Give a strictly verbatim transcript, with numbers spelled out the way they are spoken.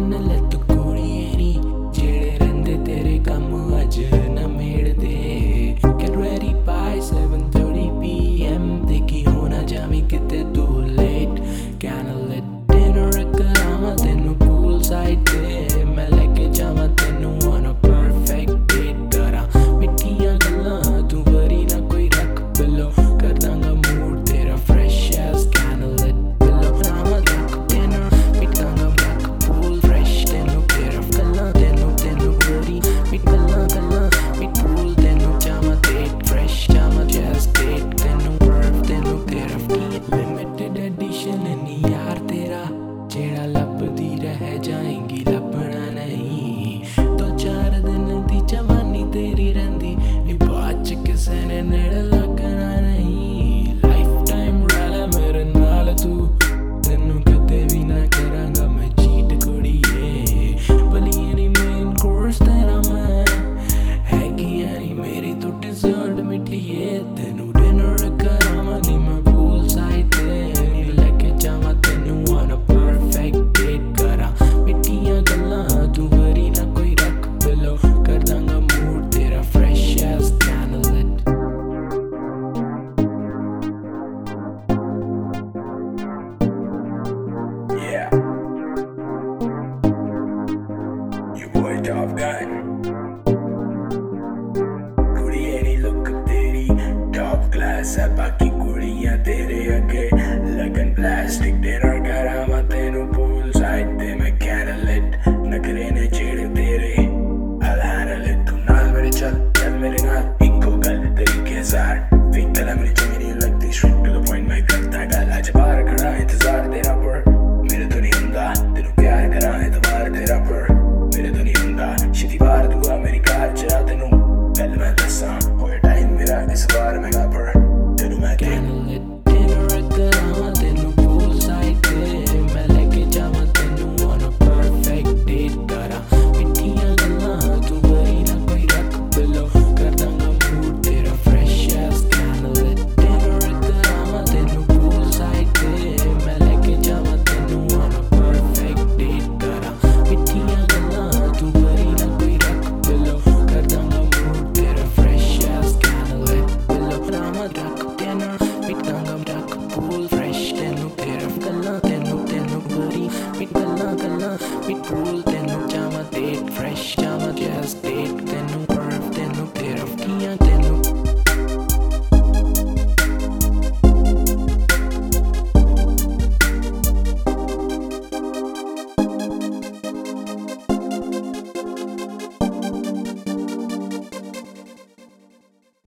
मन ले तू कुड़िए नी जेड़े रंदे तेरे कम अज न मेड़दे Get ready by seven thirty p m देखी होना जामी किते तू late Candlelit dinner करामा तेनू pool side ते मैं लेके जावा तेनू on a perfect date करा मिठियां गल्लां तू वरी ना कोई रख बिलो कर दांगा मूड तेरा fresh as candlelit pillow रामा रख dinner मिठ दांगा रख pool fresh तेनू तेरा गल्लां तेनू तेनू वरी मिठ गल्लां गल्लां मिठ pool तेनू जावा date fresh जावा jazz date तेनू perf तेनू तेरा limited edition नहीं यार तेरा जेड़ा लभदी रह जाएंगी लभना नहीं दो चार दिन दी जवानी तेरी रंदी नी बाद च किसे ने नेड़ लगना नहीं लाइफ टाइम रला मेरे नाल तू तेनू कदे भी ना करांगा मैं चीट कुड़िए बलिए नी मेन कोर्स तेरा मैं हैगी यानी मेरी तो डिजर्ट मिठिए तेनू डिनर करामा नी मैं पूल साइड ते नी लेके जावा तेनू on a perfect date करा मिठियां गल्लां तू वरी ना कोई रख बिलो कर दांगा मूड तेरा fresh as candlelit Yeah, you boy Top Gun. कुड़िए नी look तेरी top class है बाकी कुड़ियां तेरे अगे लगन plastic dinner करामा तेनू pool side ते मैं candlelit नखरे ने जेड़े तेरे I'll handle it तू नाल मेरे चल चल मेरे नाल इको गल तरीके जार fake गला मेरी जमी नहीं लगती straight to the point मैं करता गल आज बाहर खड़ा इंतजार तेरा पर मेरे तो नहीं हुंदा तेनू प्यार करा एतबार तेरा पर मेरे तो नहीं हुंदा छिती बार दुआ मेरी कार चला तेनू गल मैं दसां होया टाइम मेरा इस बार मैं गा पर तेनू मैं दे candlelit dinner करामा तेनू pool side ते मैं लेके जावा तेनू on a perfect date करा मिठियां गल्लां तू वरी ना कोई रख बिलो कर दांगा मूड तेरा fresh as candlelit dinner करामा तेनू pool side ते मैं लेके जावा तेनू on a perfect date करा मिठियां गल्लां तू वरी ना कोई रख बिलो कर दांगा मूड तेरा fresh as candlelit pillow रामा रख dinner मिठ दांगा रख pool fresh तेनू तेरा गल्लां तेनू तेनू वरी मिठ गल्लां गल्लां मिठ pool तेनू जावा date fresh जावा jazz date